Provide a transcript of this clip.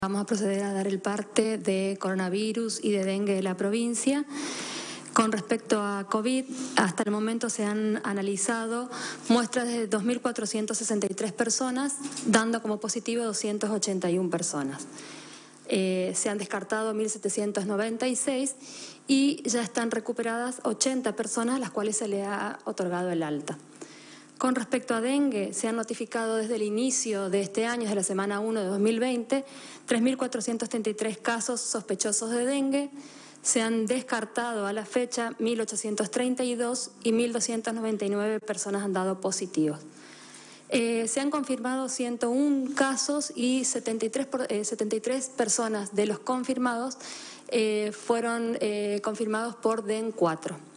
Vamos a proceder a dar el parte de coronavirus y de dengue de la provincia. Con respecto a COVID, hasta el momento se han analizado muestras de 2.463 personas, dando como positivo 281 personas. Se han descartado 1.796 y ya están recuperadas 80 personas, a las cuales se le ha otorgado el alta. Con respecto a dengue, se han notificado desde el inicio de este año, desde la semana 1 de 2020, 3.433 casos sospechosos de dengue. Se han descartado a la fecha 1.832 y 1.299 personas han dado positivos. Se han confirmado 101 casos y 73 personas de los confirmados fueron confirmados por DEN4.